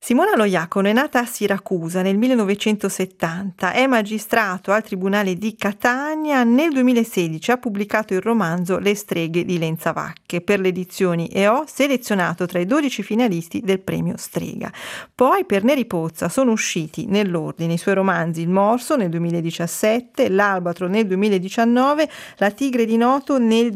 Simona Lo Diacono è nata a Siracusa nel 1970, è magistrato al Tribunale di Catania. Nel 2016 ha pubblicato il romanzo Le streghe di Lenzavacche per le edizioni EO, selezionato tra i 12 finalisti del premio Strega. Poi per Neri Pozza sono usciti nell'ordine i suoi romanzi Il Morso nel 2017, L'Albatro nel 2019, La Tigre di Noto nel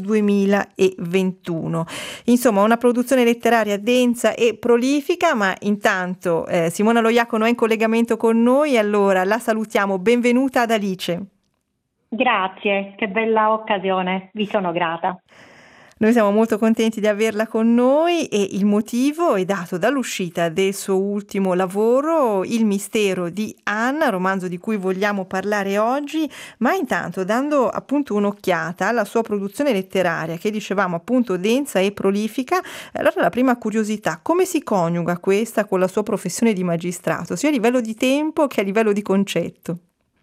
2021. Insomma, una produzione letteraria densa e prolifica, ma intanto Simona Lo Diacono è in collegamento con noi, allora la salutiamo. Benvenuta ad Alice. Grazie, che bella occasione, vi sono grata. Noi siamo molto contenti di averla con noi e il motivo è dato dall'uscita del suo ultimo lavoro, Il mistero di Anna, romanzo di cui vogliamo parlare oggi, ma intanto dando appunto un'occhiata alla sua produzione letteraria, che dicevamo appunto densa e prolifica. Allora la prima curiosità: come si coniuga questa con la sua professione di magistrato, sia a livello di tempo che a livello di concetto?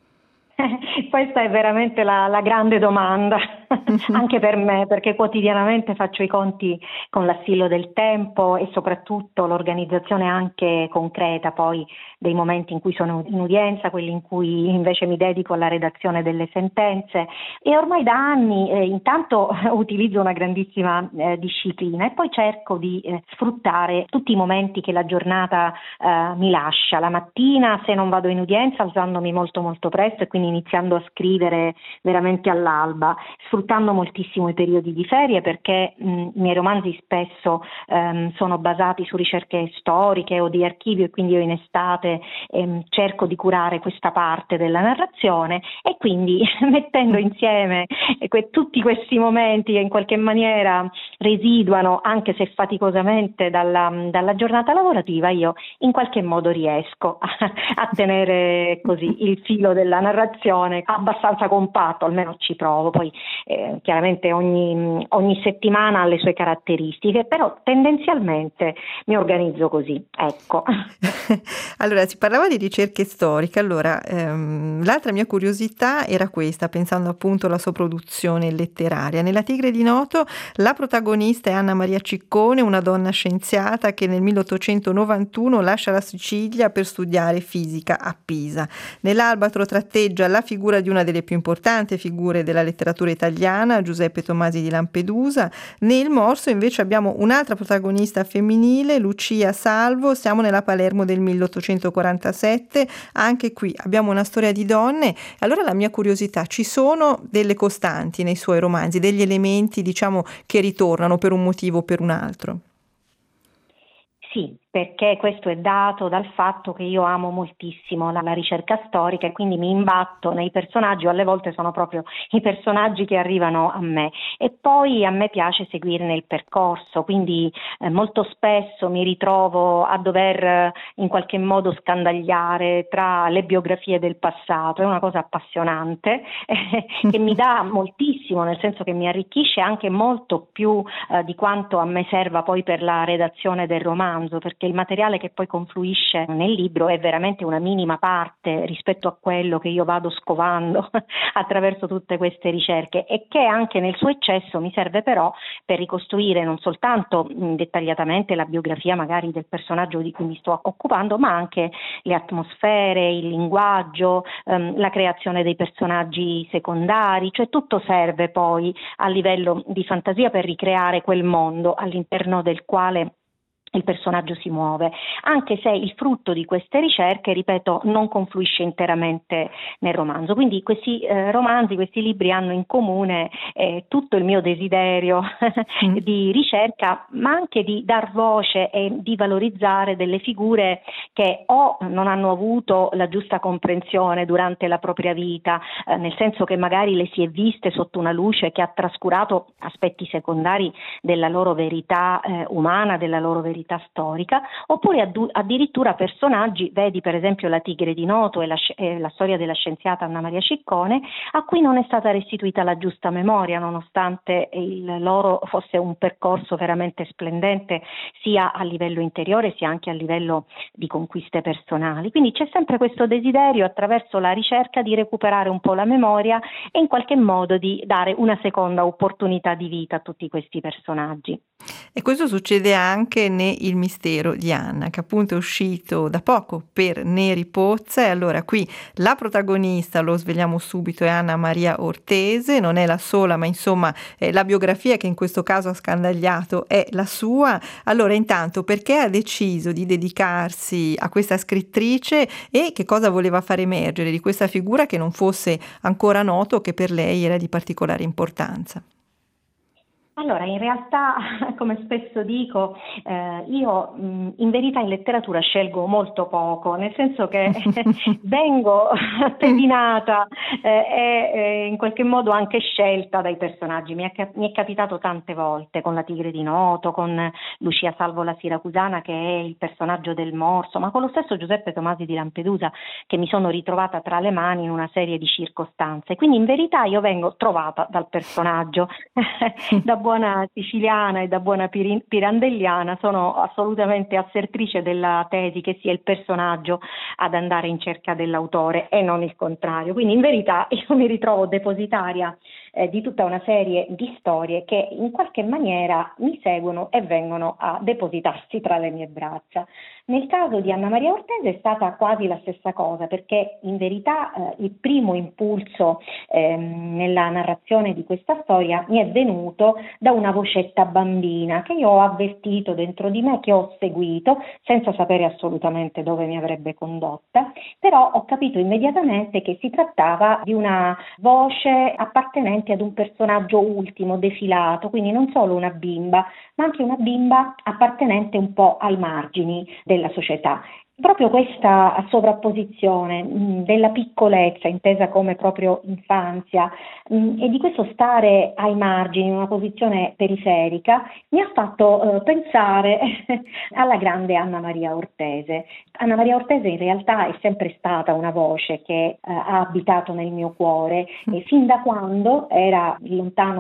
Questa è veramente la grande domanda, anche per me, perché quotidianamente faccio i conti con l'assilo del tempo e soprattutto l'organizzazione anche concreta poi dei momenti in cui sono in udienza, quelli in cui invece mi dedico alla redazione delle sentenze, e ormai da anni intanto utilizzo una grandissima disciplina e poi cerco di sfruttare tutti i momenti che la giornata mi lascia. La mattina, se non vado in udienza, alzandomi molto molto presto e quindi iniziando a scrivere veramente all'alba, sfruttando moltissimo i periodi di ferie, perché i miei romanzi spesso sono basati su ricerche storiche o di archivio, e quindi io in estate cerco di curare questa parte della narrazione, e quindi mettendo insieme tutti questi momenti che in qualche maniera residuano, anche se faticosamente, dalla giornata lavorativa, io in qualche modo riesco a tenere così il filo della narrazione abbastanza compatto, almeno ci provo. Poi chiaramente ogni settimana ha le sue caratteristiche, però tendenzialmente mi organizzo così, ecco. Allora, si parlava di ricerche storiche. Allora, l'altra mia curiosità era questa, pensando appunto alla sua produzione letteraria. Nella Tigre di Noto la protagonista è Anna Maria Ciccone, una donna scienziata che nel 1891 lascia la Sicilia per studiare fisica a Pisa. Nell'Albatro tratteggia la figura di una delle più importanti figure della letteratura italiana, Giuseppe Tomasi di Lampedusa. Nel Morso invece abbiamo un'altra protagonista femminile, Lucia Salvo. Siamo nella Palermo del 1847, anche qui abbiamo una storia di donne. Allora la mia curiosità: ci sono delle costanti nei suoi romanzi, degli elementi diciamo che ritornano per un motivo o per un altro? Sì, perché questo è dato dal fatto che io amo moltissimo la ricerca storica e quindi mi imbatto nei personaggi, o alle volte sono proprio i personaggi che arrivano a me, e poi a me piace seguirne il percorso, quindi molto spesso mi ritrovo a dover in qualche modo scandagliare tra le biografie del passato. È una cosa appassionante che mi dà moltissimo, nel senso che mi arricchisce anche molto più di quanto a me serva poi per la redazione del romanzo, perché il materiale che poi confluisce nel libro è veramente una minima parte rispetto a quello che io vado scovando attraverso tutte queste ricerche, e che anche nel suo eccesso mi serve però per ricostruire non soltanto dettagliatamente la biografia magari del personaggio di cui mi sto occupando, ma anche le atmosfere, il linguaggio, la creazione dei personaggi secondari, cioè tutto serve poi a livello di fantasia per ricreare quel mondo all'interno del quale il personaggio si muove, anche se il frutto di queste ricerche, ripeto, non confluisce interamente nel romanzo. Quindi questi romanzi, questi libri hanno in comune tutto il mio desiderio di ricerca, ma anche di dar voce e di valorizzare delle figure che o non hanno avuto la giusta comprensione durante la propria vita, nel senso che magari le si è viste sotto una luce che ha trascurato aspetti secondari della loro verità umana, della loro verità storica, oppure addirittura personaggi, vedi per esempio La Tigre di Noto e la storia della scienziata Anna Maria Ciccone, a cui non è stata restituita la giusta memoria, nonostante il loro fosse un percorso veramente splendente, sia a livello interiore sia anche a livello di conquiste personali. Quindi c'è sempre questo desiderio, attraverso la ricerca, di recuperare un po' la memoria e in qualche modo di dare una seconda opportunità di vita a tutti questi personaggi. E questo succede anche Il mistero di Anna, che appunto è uscito da poco per Neri Pozza. E allora qui la protagonista, lo svegliamo subito, è Anna Maria Ortese, non è la sola, ma insomma la biografia che in questo caso ha scandagliato è la sua. Allora intanto, perché ha deciso di dedicarsi a questa scrittrice e che cosa voleva far emergere di questa figura che non fosse ancora noto, che per lei era di particolare importanza? Allora, in realtà, come spesso dico, io in verità in letteratura scelgo molto poco, nel senso che vengo pedinata e in qualche modo anche scelta dai personaggi. Mi è capitato tante volte con La Tigre di Noto, con Lucia Salvo la Siracusana, che è il personaggio del morso, ma con lo stesso Giuseppe Tomasi di Lampedusa, che mi sono ritrovata tra le mani in una serie di circostanze. Quindi in verità io vengo trovata dal personaggio. Da buona siciliana e da buona pirandelliana sono assolutamente assertrice della tesi che sia il personaggio ad andare in cerca dell'autore e non il contrario. Quindi in verità io mi ritrovo depositaria di tutta una serie di storie che in qualche maniera mi seguono e vengono a depositarsi tra le mie braccia. Nel caso di Anna Maria Ortese è stata quasi la stessa cosa, perché in verità il primo impulso nella narrazione di questa storia mi è venuto da una vocetta bambina che io ho avvertito dentro di me, che ho seguito senza sapere assolutamente dove mi avrebbe condotta, però ho capito immediatamente che si trattava di una voce appartenente ad un personaggio ultimo, defilato, quindi non solo una bimba, ma anche una bimba appartenente un po' ai margini della società. Proprio questa sovrapposizione della piccolezza, intesa come proprio infanzia, e di questo stare ai margini, in una posizione periferica, mi ha fatto pensare alla grande Anna Maria Ortese. Anna Maria Ortese in realtà è sempre stata una voce che ha abitato nel mio cuore e fin da quando era il lontano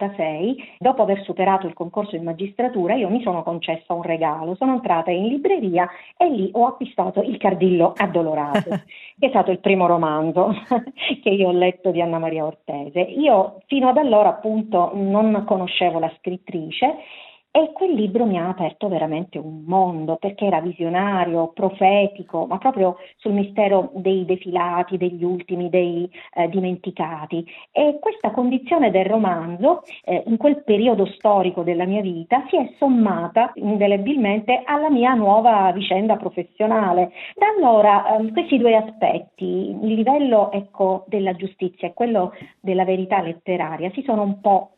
96, dopo aver superato il concorso in magistratura, io mi sono concessa un regalo. Sono entrata in libreria e lì ho acquistato Il Cardillo Addolorato, che è stato il primo romanzo che io ho letto di Anna Maria Ortese. Io fino ad allora appunto non conoscevo la scrittrice e quel libro mi ha aperto veramente un mondo, perché era visionario, profetico, ma proprio sul mistero dei defilati, degli ultimi, dei dimenticati. E questa condizione del romanzo, in quel periodo storico della mia vita, si è sommata indelebilmente alla mia nuova vicenda professionale. Da allora questi due aspetti, il livello della giustizia e quello della verità letteraria, si sono un po'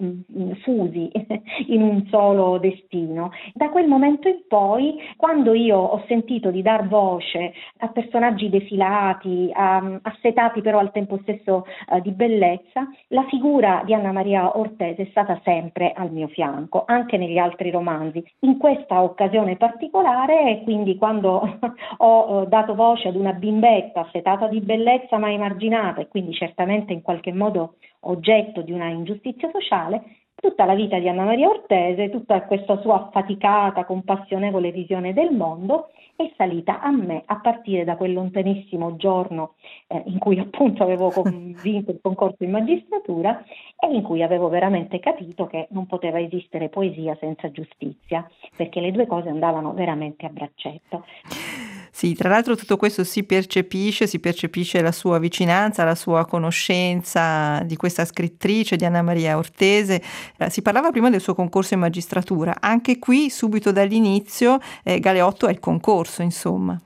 fusi in un solo destino. Da quel momento in poi, quando io ho sentito di dar voce a personaggi defilati, assetati però al tempo stesso di bellezza, la figura di Anna Maria Ortese è stata sempre al mio fianco, anche negli altri romanzi. In questa occasione particolare, quindi quando ho dato voce ad una bimbetta assetata di bellezza ma emarginata e quindi certamente in qualche modo oggetto di una ingiustizia sociale, tutta la vita di Anna Maria Ortese, tutta questa sua affaticata, compassionevole visione del mondo è salita a me a partire da quel lontanissimo giorno in cui appunto avevo vinto il concorso in magistratura e in cui avevo veramente capito che non poteva esistere poesia senza giustizia, perché le due cose andavano veramente a braccetto. Sì, tra l'altro tutto questo si percepisce la sua vicinanza, la sua conoscenza di questa scrittrice, di Anna Maria Ortese. Si parlava prima del suo concorso in magistratura, anche qui subito dall'inizio Galeotto è il concorso, insomma.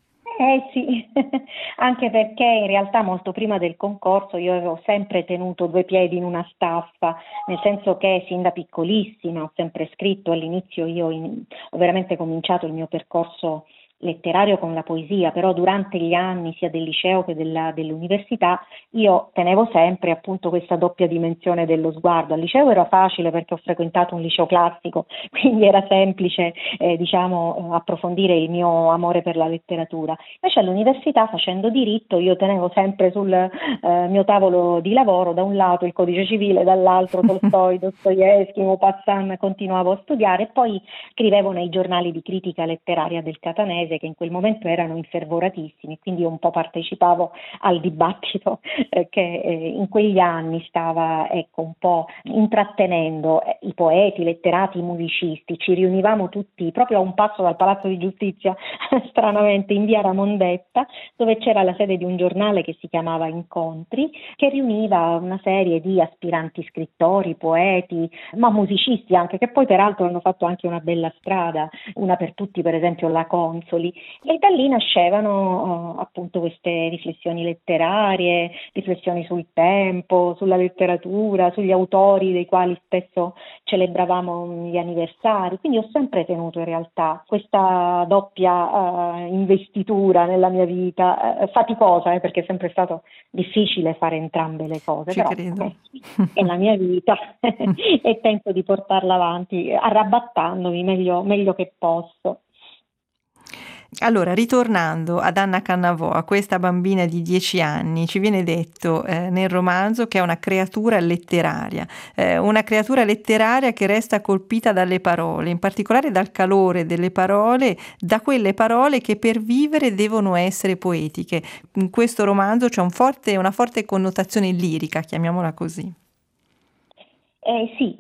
Sì, anche perché in realtà molto prima del concorso io avevo sempre tenuto due piedi in una staffa, nel senso che sin da piccolissima ho sempre scritto. All'inizio ho veramente cominciato il mio percorso letterario con la poesia, però durante gli anni sia del liceo che dell'università io tenevo sempre appunto questa doppia dimensione dello sguardo. Al liceo era facile perché ho frequentato un liceo classico, quindi era semplice approfondire il mio amore per la letteratura. Invece all'università, facendo diritto, io tenevo sempre sul mio tavolo di lavoro da un lato il codice civile, dall'altro Tolstoi, Dostoevskij, Maupassant, continuavo a studiare e poi scrivevo nei giornali di critica letteraria del Catanese paese, che in quel momento erano infervoratissimi, quindi io un po' partecipavo al dibattito che in quegli anni stava, ecco, un po' intrattenendo i poeti, i letterati, i musicisti. Ci riunivamo tutti proprio a un passo dal Palazzo di Giustizia, stranamente in via Ramondetta, dove c'era la sede di un giornale che si chiamava Incontri, che riuniva una serie di aspiranti scrittori, poeti, ma musicisti anche, che poi peraltro hanno fatto anche una bella strada, una per tutti, per esempio la Consoli, e da lì nascevano appunto queste riflessioni letterarie, riflessioni sul tempo, sulla letteratura, sugli autori dei quali spesso celebravamo gli anniversari. Quindi ho sempre tenuto in realtà questa doppia investitura nella mia vita, faticosa, perché è sempre stato difficile fare entrambe le cose, Ci però credo. è la mia vita e tento di portarla avanti arrabattandomi meglio che posso. Allora, ritornando ad Anna Cannavò, a questa bambina di 10 anni, ci viene detto nel romanzo che è una creatura letteraria che resta colpita dalle parole, in particolare dal calore delle parole, da quelle parole che per vivere devono essere poetiche. In questo romanzo c'è una forte connotazione lirica, chiamiamola così. Sì,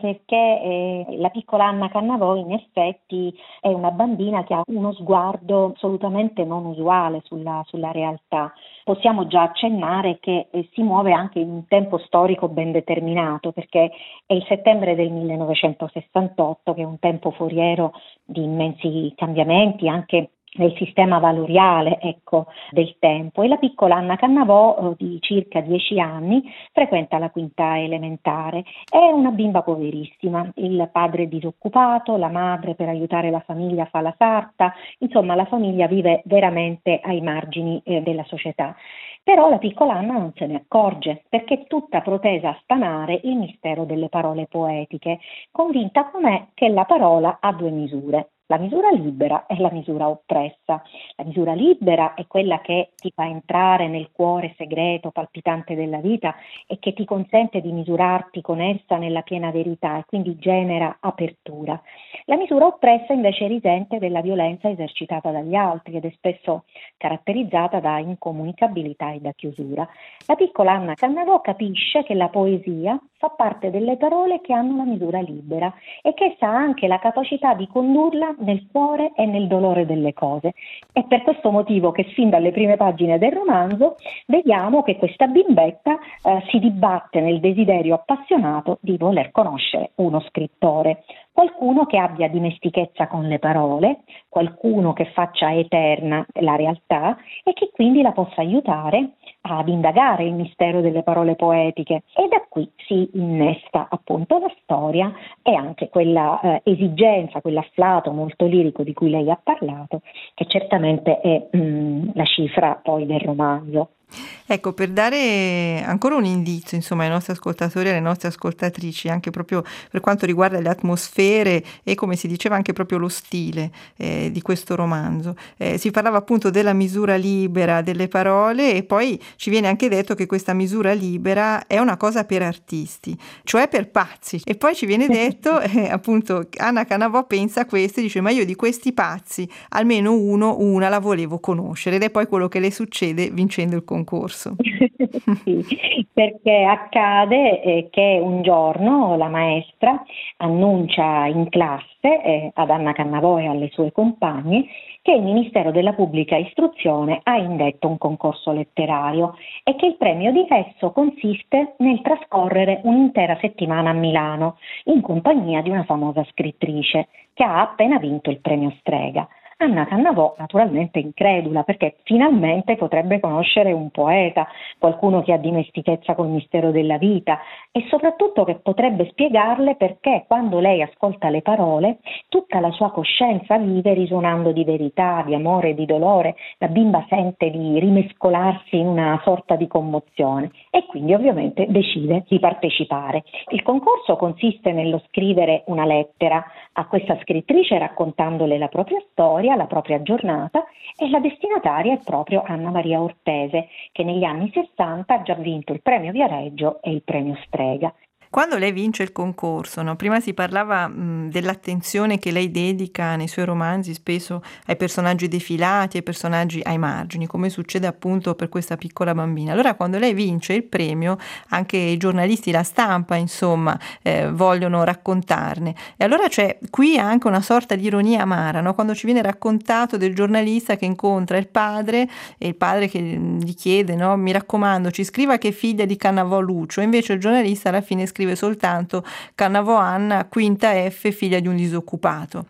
perché la piccola Anna Cannavò in effetti è una bambina che ha uno sguardo assolutamente non usuale sulla realtà. Possiamo già accennare che si muove anche in un tempo storico ben determinato, perché è il settembre del 1968, che è un tempo foriero di immensi cambiamenti, anche nel sistema valoriale, ecco, del tempo, e la piccola Anna Cannavò di circa 10 anni frequenta la quinta elementare. È una bimba poverissima, il padre è disoccupato, la madre per aiutare la famiglia fa la sarta, insomma la famiglia vive veramente ai margini della società. Però la piccola Anna non se ne accorge, perché è tutta protesa a stanare il mistero delle parole poetiche, convinta com'è che la parola ha due misure. La misura libera e la misura oppressa. La misura libera è quella che ti fa entrare nel cuore segreto, palpitante della vita e che ti consente di misurarti con essa nella piena verità e quindi genera apertura. La misura oppressa invece risente della violenza esercitata dagli altri ed è spesso caratterizzata da incomunicabilità e da chiusura. La piccola Anna Cannavò capisce che la poesia fa parte delle parole che hanno la misura libera e che essa ha anche la capacità di condurla nel cuore e nel dolore delle cose. È per questo motivo che fin dalle prime pagine del romanzo vediamo che questa bimbetta si dibatte nel desiderio appassionato di voler conoscere uno scrittore, qualcuno che abbia dimestichezza con le parole, qualcuno che faccia eterna la realtà e che quindi la possa aiutare ad indagare il mistero delle parole poetiche, e da qui si innesta appunto la storia e anche quella esigenza, quell'afflato molto lirico di cui lei ha parlato, che certamente è la cifra poi del romanzo. Ecco, per dare ancora un indizio, insomma, ai nostri ascoltatori e alle nostre ascoltatrici, anche proprio per quanto riguarda le atmosfere e, come si diceva, anche proprio lo stile di questo romanzo. Si parlava appunto della misura libera delle parole e poi ci viene anche detto che questa misura libera è una cosa per artisti, cioè per pazzi. E poi ci viene detto, appunto, Anna Cannavò pensa a questo e dice: ma io di questi pazzi almeno una la volevo conoscere, ed è poi quello che le succede vincendo il concorso. Sì, perché accade che un giorno la maestra annuncia in classe ad Anna Cannavò e alle sue compagne che il Ministero della Pubblica Istruzione ha indetto un concorso letterario e che il premio di esso consiste nel trascorrere un'intera settimana a Milano in compagnia di una famosa scrittrice che ha appena vinto il premio Strega. Anna Cannavò naturalmente incredula, perché finalmente potrebbe conoscere un poeta, qualcuno che ha dimestichezza col mistero della vita e soprattutto che potrebbe spiegarle perché quando lei ascolta le parole tutta la sua coscienza vive risuonando di verità, di amore e di dolore. La bimba sente di rimescolarsi in una sorta di commozione e quindi ovviamente decide di partecipare. Il concorso consiste nello scrivere una lettera a questa scrittrice raccontandole la propria storia, la propria giornata, e la destinataria è proprio Anna Maria Ortese, che negli anni 60 ha già vinto il premio Viareggio e il premio Strega. Quando lei vince il concorso, no? Prima si parlava dell'attenzione che lei dedica nei suoi romanzi spesso ai personaggi defilati, ai personaggi ai margini, come succede appunto per questa piccola bambina. Allora quando lei vince il premio, anche i giornalisti, la stampa, insomma, vogliono raccontarne. E allora c'è qui anche una sorta di ironia amara, no? Quando ci viene raccontato del giornalista che incontra il padre e il padre che gli chiede, no? Mi raccomando, ci scriva che è figlia di Cannavò Lucio, invece il giornalista alla fine scrive soltanto Cannavò Anna, quinta F, figlia di un disoccupato.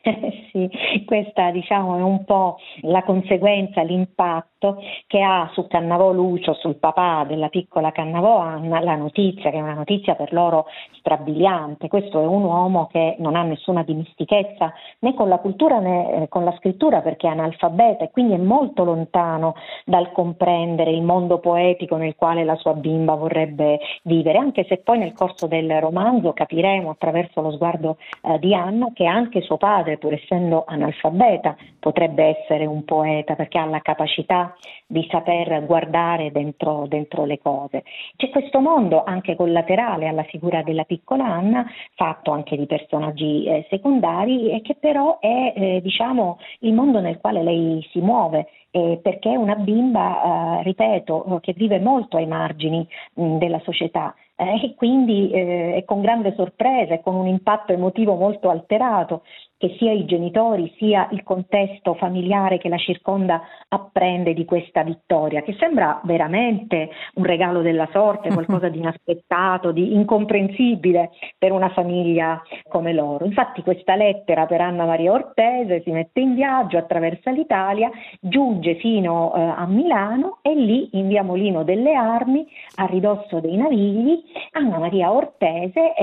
Sì, questa diciamo è un po' la conseguenza, l'impatto che ha su Cannavò Lucio, sul papà della piccola Cannavò Anna, la notizia, che è una notizia per loro strabiliante. Questo è un uomo che non ha nessuna dimestichezza né con la cultura né con la scrittura, perché è analfabeta e quindi è molto lontano dal comprendere il mondo poetico nel quale la sua bimba vorrebbe vivere, anche se poi nel corso del romanzo capiremo attraverso lo sguardo di Anna che anche suo padre, pur essendo analfabeta, potrebbe essere un poeta perché ha la capacità di saper guardare dentro le cose. C'è questo mondo anche collaterale alla figura della piccola Anna, fatto anche di personaggi secondari, e che però è diciamo il mondo nel quale lei si muove, perché è una bimba, ripeto, che vive molto ai margini della società. E quindi è con grande sorpresa e con un impatto emotivo molto alterato che sia i genitori sia il contesto familiare che la circonda apprende di questa vittoria, che sembra veramente un regalo della sorte, qualcosa di inaspettato, di incomprensibile per una famiglia come loro. Infatti questa lettera per Anna Maria Ortese si mette in viaggio, attraversa l'Italia, giunge fino a Milano e lì in via Molino delle Armi, a ridosso dei Navigli, Anna Maria Ortese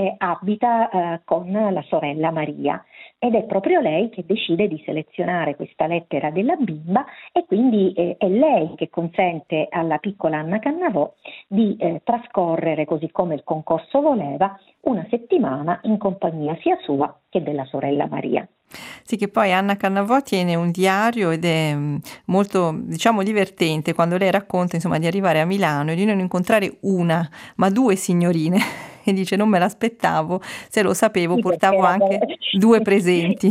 abita con la sorella Maria. Ed è proprio lei che decide di selezionare questa lettera della bimba e quindi è lei che consente alla piccola Anna Cannavò di trascorrere, così come il concorso voleva, una settimana in compagnia sia sua che della sorella Maria. Sì, che poi Anna Cannavò tiene un diario ed è molto, diciamo, divertente quando lei racconta, insomma, di arrivare a Milano e di non incontrare una, ma due signorine. E dice: non me l'aspettavo, se lo sapevo Sì, portavo anche due presenti.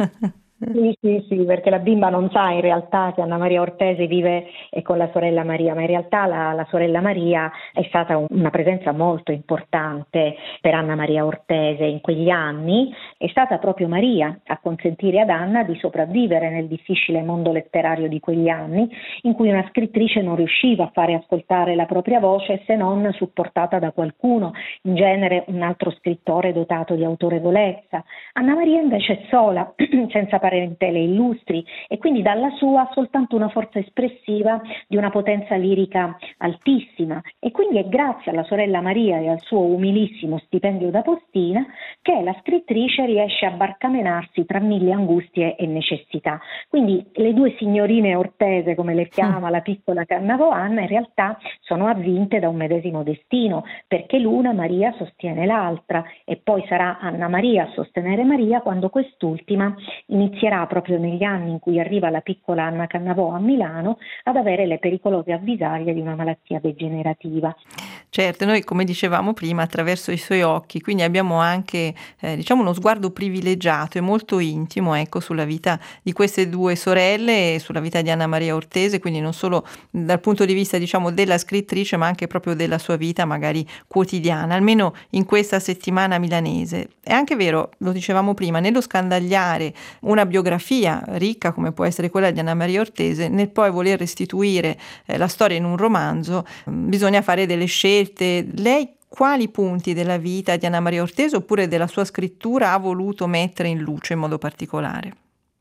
Sì, perché la bimba non sa in realtà che Anna Maria Ortese vive con la sorella Maria, ma in realtà la sorella Maria è stata una presenza molto importante per Anna Maria Ortese in quegli anni. È stata proprio Maria a consentire ad Anna di sopravvivere nel difficile mondo letterario di quegli anni, in cui una scrittrice non riusciva a fare ascoltare la propria voce se non supportata da qualcuno, in genere un altro scrittore dotato di autorevolezza. Anna Maria invece è sola, senza parentele illustri, e quindi dalla sua soltanto una forza espressiva di una potenza lirica altissima, e quindi è grazie alla sorella Maria e al suo umilissimo stipendio da postina che la scrittrice riesce a barcamenarsi tra mille angustie e necessità. Quindi le due signorine Ortese, come le chiama la piccola Cannavò Anna, in realtà sono avvinte da un medesimo destino, perché l'una, Maria, sostiene l'altra, e poi sarà Anna Maria a sostenere Maria quando quest'ultima inizierà proprio negli anni in cui arriva la piccola Anna Cannavò a Milano ad avere le pericolose avvisaglie di una malattia degenerativa. Certo, noi come dicevamo prima attraverso i suoi occhi, quindi abbiamo anche diciamo uno sguardo privilegiato e molto intimo, ecco, sulla vita di queste due sorelle e sulla vita di Anna Maria Ortese, quindi non solo dal punto di vista, diciamo, della scrittrice, ma anche proprio della sua vita magari quotidiana, almeno in questa settimana milanese. È anche vero, lo dicevamo prima, nello scandagliare una biografia ricca come può essere quella di Anna Maria Ortese, nel poi voler restituire la storia in un romanzo, bisogna fare delle scelte. Lei quali punti della vita di Anna Maria Ortese oppure della sua scrittura ha voluto mettere in luce in modo particolare?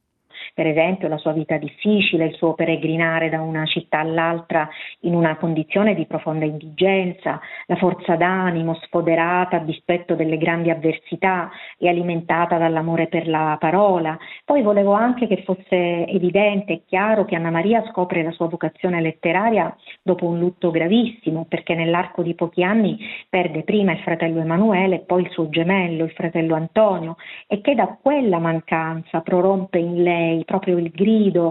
Per esempio la sua vita difficile, il suo peregrinare da una città all'altra in una condizione di profonda indigenza, la forza d'animo sfoderata a dispetto delle grandi avversità e alimentata dall'amore per la parola. Poi volevo anche che fosse evidente e chiaro che Anna Maria scopre la sua vocazione letteraria dopo un lutto gravissimo, perché nell'arco di pochi anni perde prima il fratello Emanuele e poi il suo gemello, il fratello Antonio, e che da quella mancanza prorompe in lei proprio il grido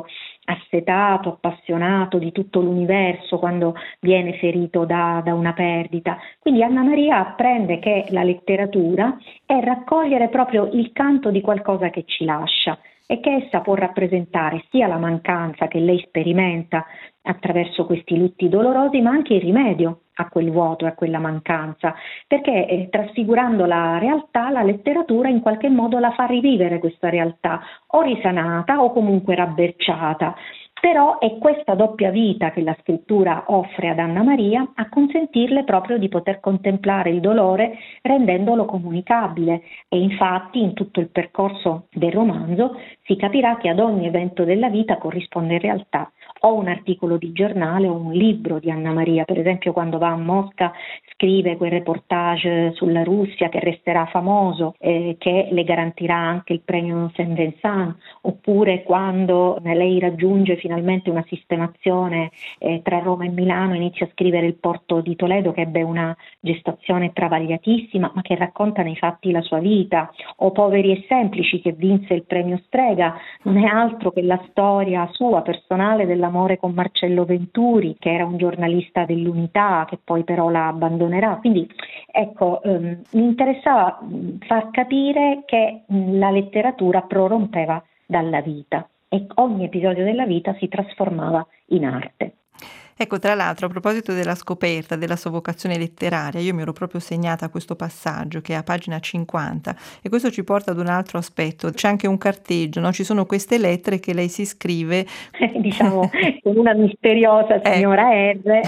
assetato, appassionato di tutto l'universo quando viene ferito da una perdita. Quindi Anna Maria apprende che la letteratura è raccogliere proprio il canto di qualcosa che ci lascia e che essa può rappresentare sia la mancanza che lei sperimenta attraverso questi lutti dolorosi, ma anche il rimedio a quel vuoto e a quella mancanza, perché trasfigurando la realtà, la letteratura in qualche modo la fa rivivere questa realtà, o risanata o comunque rabberciata. Però è questa doppia vita che la scrittura offre ad Anna Maria a consentirle proprio di poter contemplare il dolore rendendolo comunicabile, e infatti in tutto il percorso del romanzo si capirà che ad ogni evento della vita corrisponde in realtà o un articolo di giornale o un libro di Anna Maria. Per esempio, quando va a Mosca scrive quel reportage sulla Russia che resterà famoso, che le garantirà anche il premio Saint-Vincent, oppure quando lei raggiunge finalmente una sistemazione tra Roma e Milano, inizia a scrivere Il porto di Toledo, che ebbe una gestazione travagliatissima ma che racconta nei fatti la sua vita, o Poveri e semplici, che vinse il premio Strega, non è altro che la storia sua personale dell'amore con Marcello Venturi, che era un giornalista dell'Unità, che poi però la abbandonerà. Quindi ecco, mi interessava far capire che la letteratura prorompeva dalla vita e ogni episodio della vita si trasformava in arte. Ecco, tra l'altro, a proposito della scoperta della sua vocazione letteraria, io mi ero proprio segnata questo passaggio che è a pagina 50, e questo ci porta ad un altro aspetto. C'è anche un carteggio, no? Ci sono queste lettere che lei si scrive diciamo con una misteriosa signora R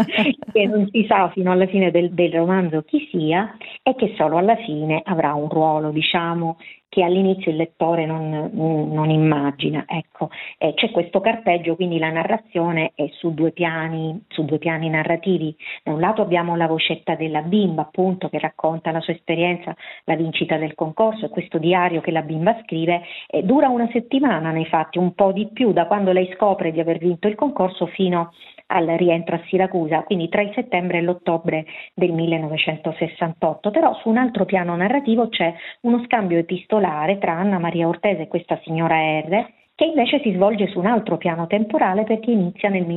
che non si sa fino alla fine del romanzo chi sia, e che solo alla fine avrà un ruolo, diciamo, che all'inizio il lettore non immagina. Ecco, c'è questo carteggio, quindi la narrazione è su due piani narrativi. Da un lato abbiamo la vocetta della bimba, appunto, che racconta la sua esperienza, la vincita del concorso, e questo diario che la bimba scrive dura una settimana nei fatti, un po' di più, da quando lei scopre di aver vinto il concorso fino al rientro a Siracusa, quindi tra il settembre e l'ottobre del 1968. Però su un altro piano narrativo c'è uno scambio epistolare tra Anna Maria Ortese e questa signora R, che invece si svolge su un altro piano temporale, perché inizia nel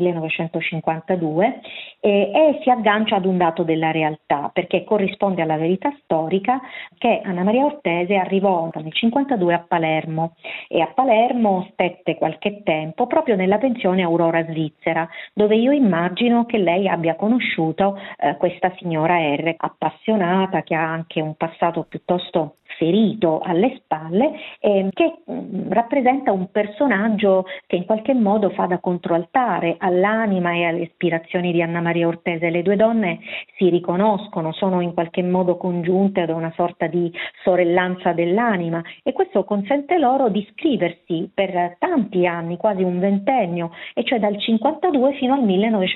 1952 e si aggancia ad un dato della realtà, perché corrisponde alla verità storica che Anna Maria Ortese arrivò nel 1952 a Palermo, e a Palermo stette qualche tempo proprio nella pensione Aurora Svizzera, dove io immagino che lei abbia conosciuto questa signora R, appassionata, che ha anche un passato piuttosto ferito alle spalle, che rappresenta un personaggio che in qualche modo fa da controaltare all'anima e alle ispirazioni di Anna Maria Ortese. Le due donne si riconoscono, sono in qualche modo congiunte da una sorta di sorellanza dell'anima, e questo consente loro di scriversi per tanti anni, quasi un ventennio, e cioè dal 52 fino al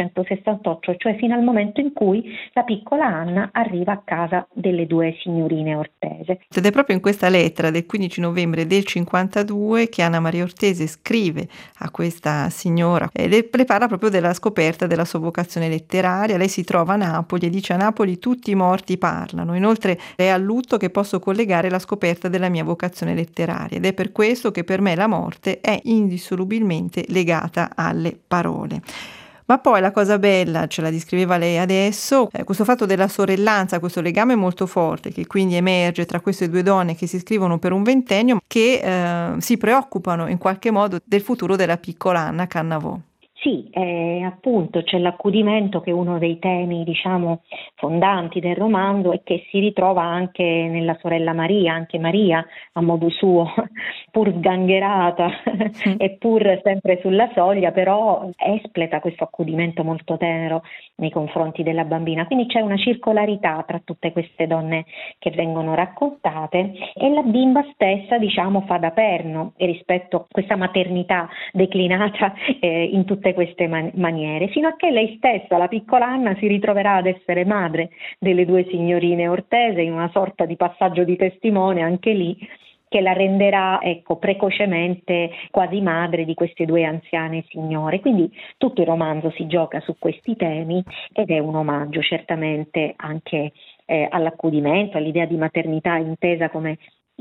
1968, cioè fino al momento in cui la piccola Anna arriva a casa delle due signorine Ortese. Ed è proprio in questa lettera del 15 novembre del 52 che Anna Maria Ortese scrive a questa signora e le parla proprio della scoperta della sua vocazione letteraria. Lei si trova a Napoli e dice: a Napoli tutti i morti parlano. Inoltre è al lutto che posso collegare la scoperta della mia vocazione letteraria, ed è per questo che per me la morte è indissolubilmente legata alle parole. Ma poi la cosa bella, ce la descriveva lei adesso, questo fatto della sorellanza, questo legame molto forte che quindi emerge tra queste due donne che si scrivono per un ventennio, che si preoccupano in qualche modo del futuro della piccola Anna Cannavò. Sì, appunto c'è l'accudimento che è uno dei temi, diciamo, fondanti del romanzo, e che si ritrova anche nella sorella Maria, anche Maria a modo suo, pur sgangherata e pur sempre sulla soglia, però espleta questo accudimento molto tenero nei confronti della bambina. Quindi c'è una circolarità tra tutte queste donne che vengono raccontate, e la bimba stessa, diciamo, fa da perno rispetto a questa maternità declinata in tutte queste maniere, fino a che lei stessa, la piccola Anna, si ritroverà ad essere madre delle due signorine Ortese, in una sorta di passaggio di testimone anche lì, che la renderà, ecco, precocemente quasi madre di queste due anziane signore. Quindi tutto il romanzo si gioca su questi temi, ed è un omaggio certamente anche all'accudimento, all'idea di maternità intesa come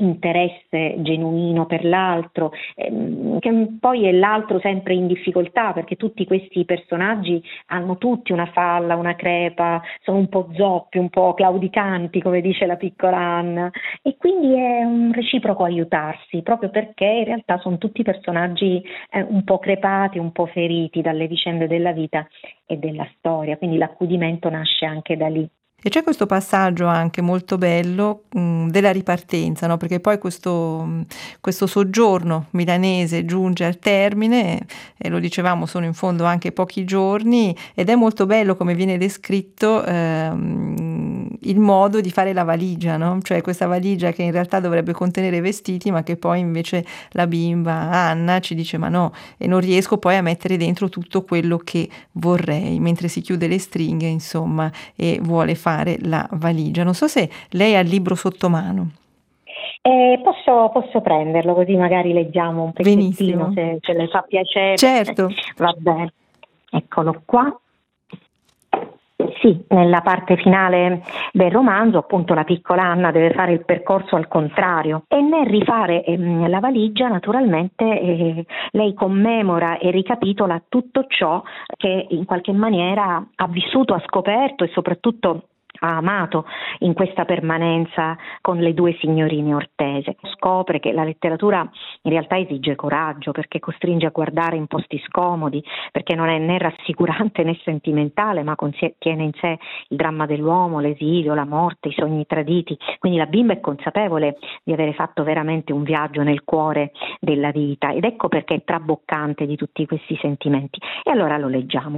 interesse genuino per l'altro, che poi è l'altro sempre in difficoltà, perché tutti questi personaggi hanno tutti una falla, una crepa, sono un po' zoppi, un po' claudicanti, come dice la piccola Anna, e quindi è un reciproco aiutarsi, proprio perché in realtà sono tutti personaggi un po' crepati, un po' feriti dalle vicende della vita e della storia, quindi l'accudimento nasce anche da lì. E c'è questo passaggio anche molto bello della ripartenza, no? Perché poi questo soggiorno milanese giunge al termine, e lo dicevamo, sono in fondo anche pochi giorni, ed è molto bello come viene descritto il modo di fare la valigia, no? Cioè questa valigia che in realtà dovrebbe contenere vestiti, ma che poi invece la bimba Anna ci dice ma no, e non riesco poi a mettere dentro tutto quello che vorrei, mentre si chiude le stringhe, insomma, e vuole fare la valigia. Non so se lei ha il libro sotto mano. Posso prenderlo, così magari leggiamo un pezzettino. Benissimo. Se le fa piacere. Certo. Va bene. Eccolo qua. Sì, nella parte finale del romanzo, appunto, la piccola Anna deve fare il percorso al contrario, e nel rifare la valigia, naturalmente, lei commemora e ricapitola tutto ciò che in qualche maniera ha vissuto, ha scoperto e soprattutto ha amato in questa permanenza con le due signorine Ortese. Scopre che la letteratura in realtà esige coraggio, perché costringe a guardare in posti scomodi, perché non è né rassicurante né sentimentale, ma contiene in sé il dramma dell'uomo, l'esilio, la morte, i sogni traditi. Quindi la bimba è consapevole di avere fatto veramente un viaggio nel cuore della vita, ed ecco perché è traboccante di tutti questi sentimenti. E allora lo leggiamo.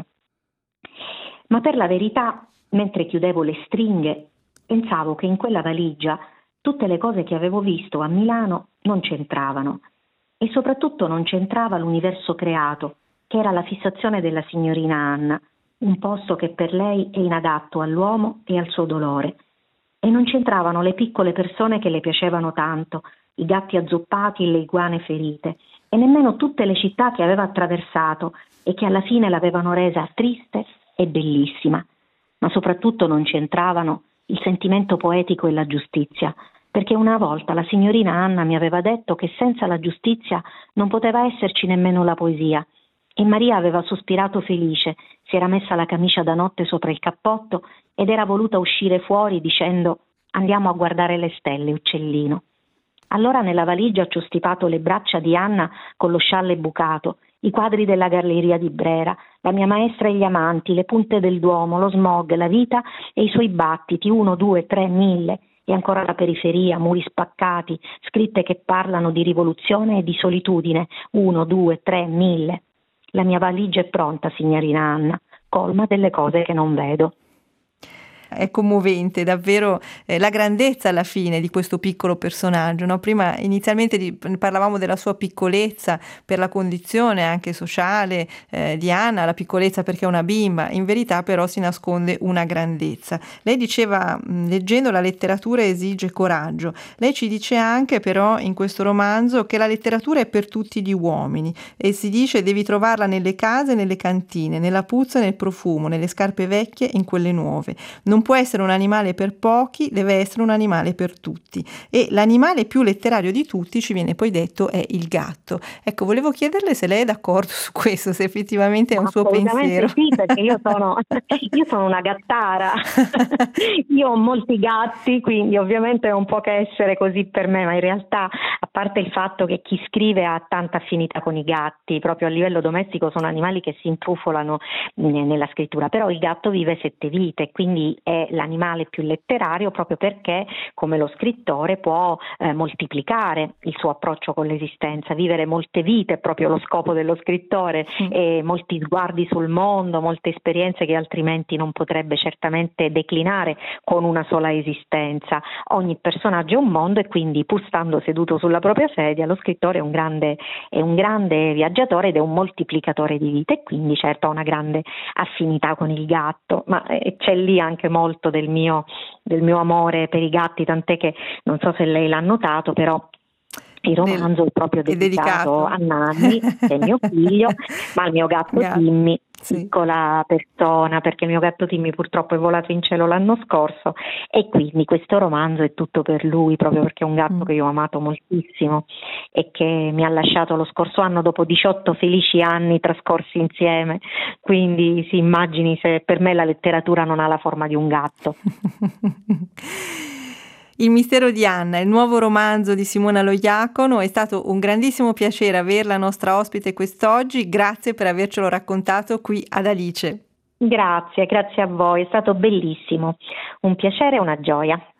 Ma per la verità, mentre chiudevo le stringhe, pensavo che in quella valigia tutte le cose che avevo visto a Milano non c'entravano, e soprattutto non c'entrava l'universo creato, che era la fissazione della signorina Anna, un posto che per lei è inadatto all'uomo e al suo dolore. E non c'entravano le piccole persone che le piacevano tanto, i gatti azzoppati e le iguane ferite, e nemmeno tutte le città che aveva attraversato e che alla fine l'avevano resa triste e bellissima. Ma soprattutto non c'entravano il sentimento poetico e la giustizia, perché una volta la signorina Anna mi aveva detto che senza la giustizia non poteva esserci nemmeno la poesia, e Maria aveva sospirato felice, si era messa la camicia da notte sopra il cappotto ed era voluta uscire fuori dicendo: andiamo a guardare le stelle, uccellino. Allora nella valigia ci ho stipato le braccia di Anna con lo scialle bucato, i quadri della galleria di Brera, la mia maestra e gli amanti, le punte del Duomo, lo smog, la vita e i suoi battiti, 1, 2, 3, 1000, e ancora la periferia, muri spaccati, scritte che parlano di rivoluzione e di solitudine, 1, 2, 3, 1000. La mia valigia è pronta, signorina Anna, colma delle cose che non vedo. È commovente davvero la grandezza alla fine di questo piccolo personaggio, no? Prima inizialmente parlavamo della sua piccolezza per la condizione anche sociale di Anna, la piccolezza perché è una bimba, in verità però si nasconde una grandezza. Lei diceva, leggendo la letteratura esige coraggio, lei ci dice anche però in questo romanzo che la letteratura è per tutti gli uomini, e si dice devi trovarla nelle case, nelle cantine, nella puzza, nel profumo, nelle scarpe vecchie, in quelle nuove. Non può essere un animale per pochi, deve essere un animale per tutti. E l'animale più letterario di tutti, ci viene poi detto, è il gatto. Ecco, volevo chiederle se lei è d'accordo su questo, se effettivamente è un suo pensiero. Sì, perché io sono una gattara. Io ho molti gatti, quindi ovviamente non può che essere così per me, ma in realtà, a parte il fatto che chi scrive ha tanta affinità con i gatti, proprio a livello domestico sono animali che si intrufolano nella scrittura, però il gatto vive 7 vite, quindi è l'animale più letterario proprio perché, come lo scrittore, può moltiplicare il suo approccio con l'esistenza, vivere molte vite è proprio lo scopo dello scrittore, e molti sguardi sul mondo, molte esperienze che altrimenti non potrebbe certamente declinare con una sola esistenza. Ogni personaggio è un mondo, e quindi, pur stando seduto sulla propria sedia, lo scrittore è un grande viaggiatore ed è un moltiplicatore di vite, e quindi certo ha una grande affinità con il gatto, ma c'è lì anche molto del mio amore per i gatti, tant'è che non so se lei l'ha notato, però Il romanzo è proprio è dedicato a Nanni, che è mio figlio, ma al mio gatto Timmy, piccola persona, perché il mio gatto Timmy purtroppo è volato in cielo l'anno scorso, e quindi questo romanzo è tutto per lui, proprio perché è un gatto che io ho amato moltissimo e che mi ha lasciato lo scorso anno dopo 18 felici anni trascorsi insieme. Quindi si immagini se per me la letteratura non ha la forma di un gatto. Il mistero di Anna, il nuovo romanzo di Simona Lo Diacono. È stato un grandissimo piacere averla nostra ospite quest'oggi. Grazie per avercelo raccontato qui ad Alice. Grazie a voi, è stato bellissimo, un piacere e una gioia.